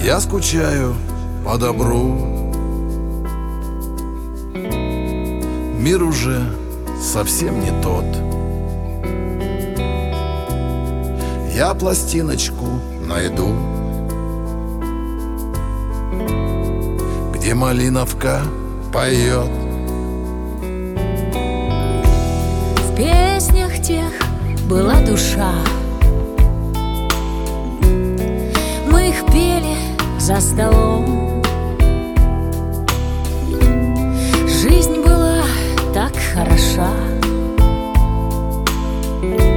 Я скучаю по добру. Мир уже совсем не тот. Я пластиночку найду, где малиновка поет. В песнях тех была душа. Мы их пели за столом. Жизнь была так хороша.